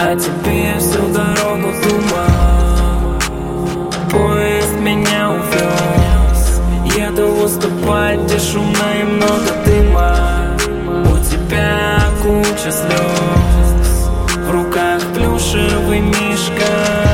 о тебе всю дорогу думал. Поезд меня увез, еду выступать, где шумно и много дыма. У тебя куча слез, в руках плюшевый мишка.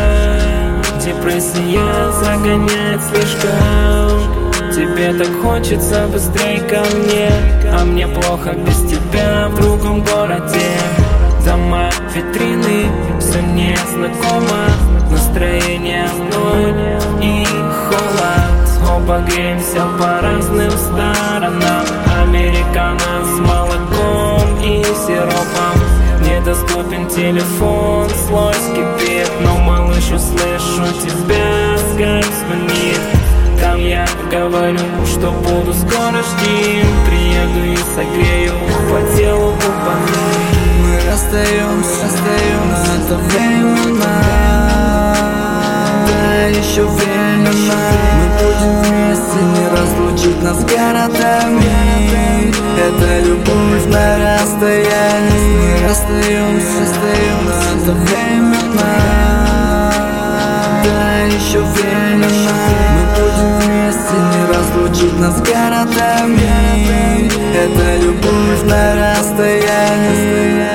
Депрессия загоняет слишком. Тебе так хочется быстрей ко мне, а мне плохо без тебя в другом городе. Дома, витрины, все мне знакомо. Настроение зной и холод. Оба греемся по разным сторонам. Американо с молоком и сиропом. Недоступен телефон, слой скипит. Но, малыш, услышу тебя, скайп звонит. Там я говорю, что буду скоро, жди. Приеду и согрею по телу губами. Мы расстаемся, но это временно. Да, еще временно. Мы будем вместе, не разлучить нас городами. Это любовь на расстоянии. Мы расстаемся, но это временно. Да, еще временно. Мы будем вместе, не разлучить нас городами. Это любовь на расстоянии.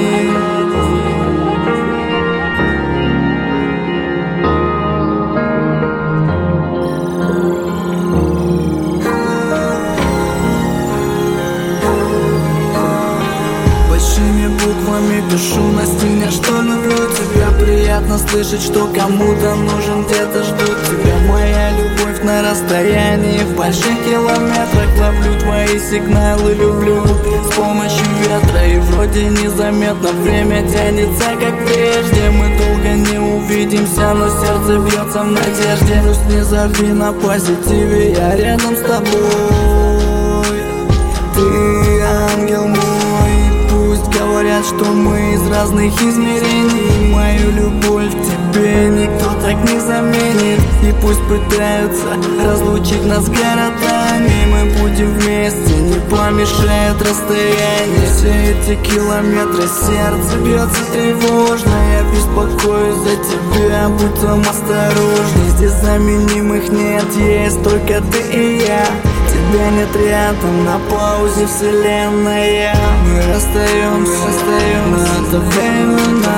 Большими буквами пишу на стене, что люблю тебя. Приятно слышать, что кому-то нужен, где-то ждут тебя. Моя любовь на расстоянии, в больших километрах. Ловлю твои сигналы, люблю с помощью ветра. И вроде незаметно время тянется, как прежде. Мы долго не увидимся, но сердце бьется в надежде. Пусть не забей на позитиве, я рядом с тобой. Ты ангел мой. Говорят, что мы из разных измерений. Мою любовь к тебе никто так не заменит. И пусть пытаются разлучить нас городами, мы будем вместе, не помешает расстояние. Все эти километры, сердце бьется тревожно. Я беспокоюсь за тебя, будь там осторожней. Здесь заменимых нет, есть только ты и я. Тебя нет рядом, на паузе вселенная. Мы расстаемся, но это временно.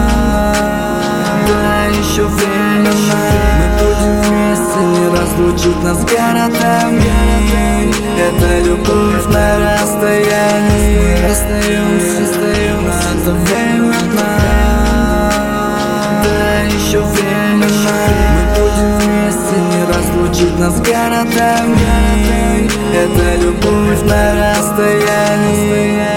Да, еще временно. Мы будем вместе, не разлучить нас городами. Это любовь на расстоянии. Мы расстаемся, но это временно. Да, еще временно. Мы будем вместе, не разлучить нас городами. Это любовь на расстоянии.